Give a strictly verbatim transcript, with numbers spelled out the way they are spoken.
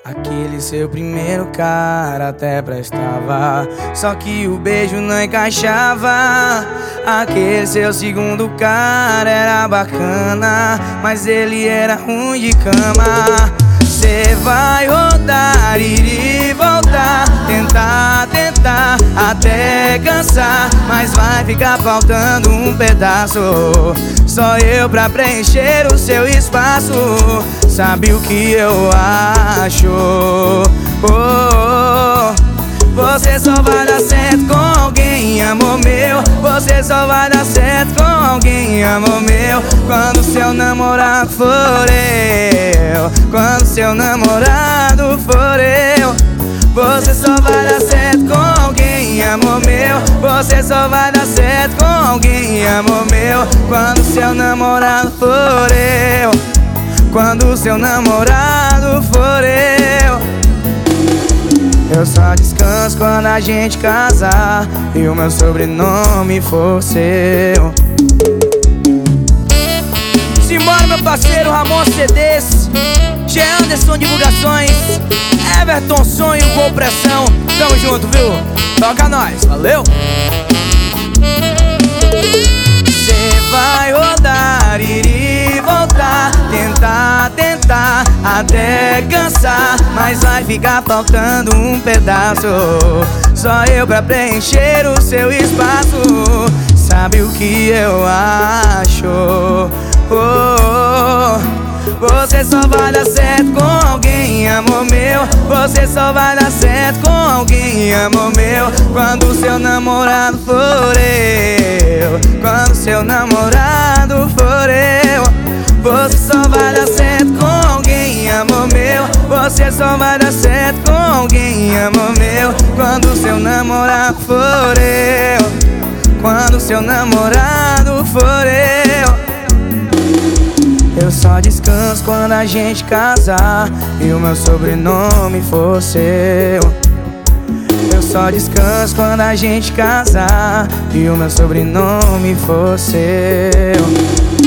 Aquele seu primeiro cara até prestava, só que o beijo não encaixava. Aquele seu segundo cara era bacana, mas ele era ruim de cama. Cê vai rodar, ir e voltar, tentar, tentar, até cansar, mas vai ficar faltando um pedaço. Só eu pra preencher o seu espaço. Sabe o que eu acho? Oh, você só vai dar certo com alguém, amor meu. Você só vai dar certo com alguém, amor meu, quando seu namorado for eu. Quando seu namorado for eu. Você só vai dar certo com alguém, amor meu. Você só vai dar certo com alguém, amor meu, quando seu namorado for eu. Quando seu namorado for eu. Eu só descanso quando a gente casar e o meu sobrenome for seu. Simbora, meu parceiro Ramon C Ds, G. Anderson Divulgações, Everton Sonho, Gol Pressão. Tamo junto, viu? Toca nós, valeu! Cê vai rodar, ir e voltar, tentar, tentar, até cansar, mas vai ficar faltando um pedaço. Só eu pra preencher o seu espaço. Sabe o que eu acho? Oh, você só vai dar certo com alguém, amor meu. Você só vai dar certo com alguém, amor meu, quando seu namorado for eu. Quando seu namorado for eu. Você só vai dar certo com alguém, amor meu. Você só vai dar certo com alguém, amor meu, quando seu namorado for eu. Quando seu namorado for eu. Eu só descanso quando a gente casar e o meu sobrenome for seu. Eu só descanso quando a gente casar e o meu sobrenome for seu.